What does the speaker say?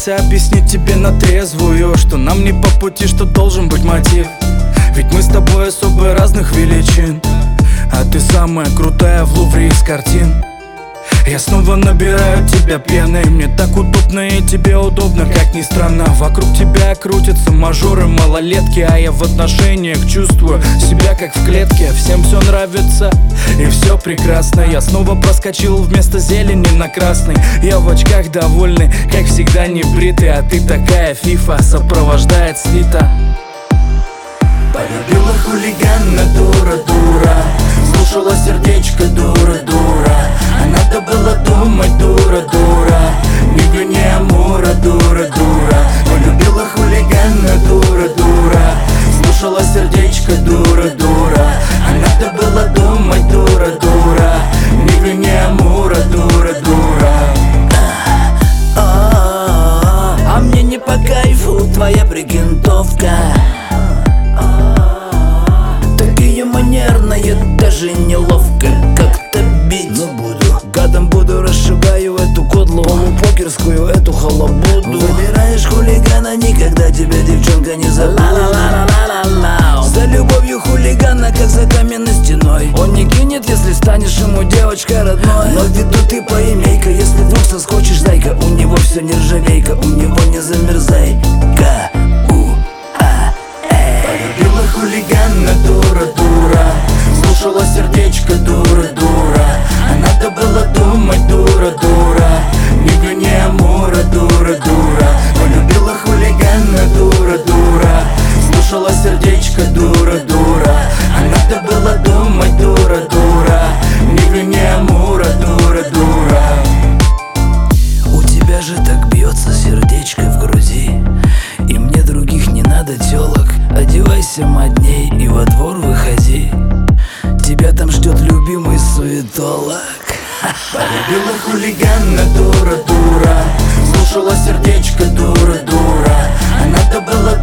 пытался объяснить тебе на трезвую, что нам не по пути, что должен быть мотив. Ведь мы с тобой особо разных величин, а ты самая крутая в Лувре из картин. Я снова набираю тебя пьяной, мне так удобно и тебе удобно, как ни странно. Вокруг тебя крутятся мажоры, малолетки, а я в отношениях чувствую себя как в клетке. Всем все нравится и все прекрасно. Я снова проскочил вместо зелени на красный. Я в очках довольный, как всегда не бритый, а ты такая фифа, сопровождает свита. Полюбила хулигана, дура-дура, слушала сердечко, дура-дура. А надо было думать, дура-дура, не гони Амура, дура-дура. Полюбила хулигана, дура-дура, слушала сердечко, дура-дура. А надо было думать, дура-дура, не гони Амура, дура-дура. А мне не по кайфу твоя прикинтовка, манерная, даже неловко как-то бить. Но буду гадом, буду, расшибаю эту кодлу, полупокерскую эту халабуду. Выбираешь хулигана, никогда тебя девчонка не забудет. За любовью хулигана, как за каменной стеной. Он не кинет, если станешь ему девочкой родной. Но в виду ты поимейка, если вдруг соскочишь, зайка. У него все нержавейка, у него не замерзай-ка. Полюбила хулигана, дура-дура, слушала сердечко, дура-дура. А надо было думать, дура-дура, не гони Амура, дура-дура. Полюбила хулигана, дура-дура, слушала сердечко, дура-дура. А надо было думать, дура-дура, не гони Амура, дура-дура. У тебя же так бьется сердечко в груди, и мне других не надо телок. Одевайся модней и во двор выходи, тебя там ждет любимый суетолог. Полюбила хулигана, дура-дура, слушала сердечко, дура-дура. А надо было